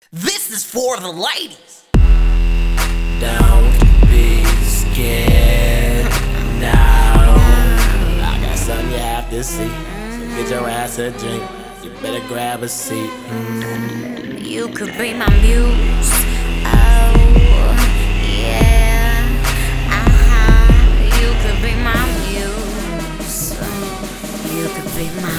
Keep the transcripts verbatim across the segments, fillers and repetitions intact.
This is for the ladies. Don't be scared now. I got something you have to see. So get your ass a drink. You better grab a seat. Mm. You could be my muse. Oh, yeah. Uh-huh. You could be my muse. You could be my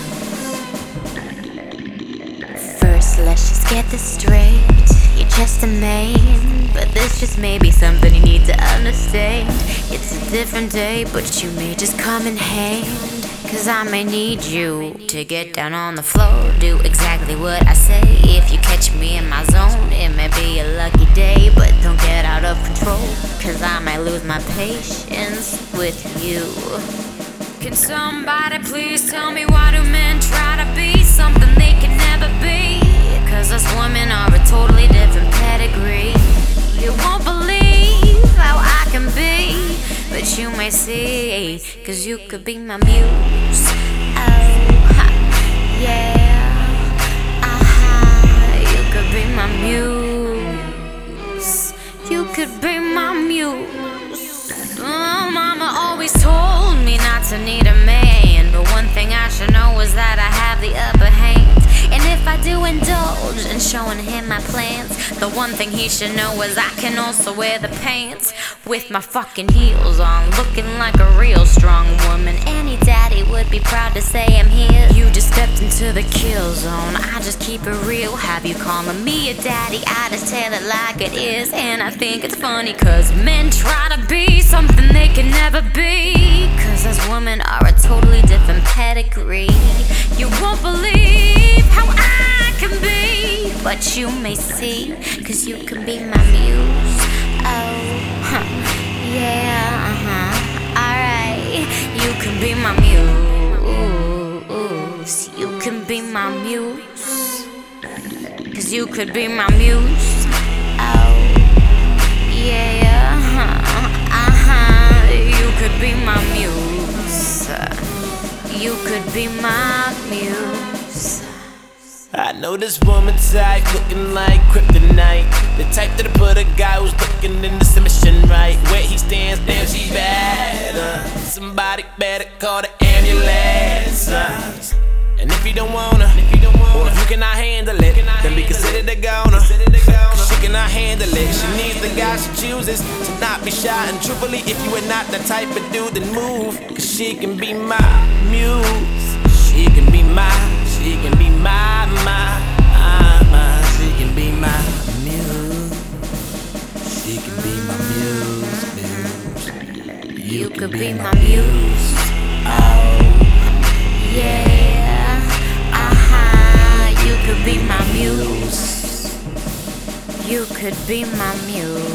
muse. First, let's just get this straight. You're just a man, but this just may be something you need to understand. It's a different day, but you may just come in hand. Cause I may need you to get down on the floor, do exactly what I say. If you catch me in my zone, it may be a lucky day, but don't get out of control, cause I might lose my patience with you. Can somebody please tell me why do men try to be something they can never be? Cause us women are a totally different pedigree. You won't believe how I can be, but you may see, cause you could be my muse. Oh, ha, yeah. Uh-huh. You could be my muse. You could be my muse. Oh, mama always told me not to need a man, but one thing I should know is that I have the upper hand. And if I do indulge in showing him my plans, the one thing he should know is I can also wear the pants with my fucking heels on, looking like a real strong woman. Any daddy would be proud to say I'm here. You just stepped into the kill zone, I just keep it real. Have you calling me a daddy? I just tell it like it is. And I think it's funny cause men try to be something they can never be, cause us women are a totally different pedigree. You won't believe how I can be, but you may see, cause you can be my muse. Oh, huh, yeah, uh-huh, alright. You can be my muse. You can be my muse, cause you could be my muse. Oh, yeah, uh-huh, uh-huh. You could be my muse. You could be my muse. I know this woman type, looking like kryptonite. The type that'll put a guy who's looking in the submission right. Where he stands, damn, she bad. Uh, somebody better call the ambulance. Uh, and if you don't wanna, if you don't wanna, or if you cannot handle it, then be considered a goner. Cause she cannot handle it. She needs the guy she chooses to not be shy. And truthfully, if you are not that type of dude, then move. Cause she can be my muse. She can be my, she can be my, my, my, my. She can be my muse. She can be my muse, muse. You could be my muse. Oh, yeah, uh-huh. You could be my muse. You could be my muse.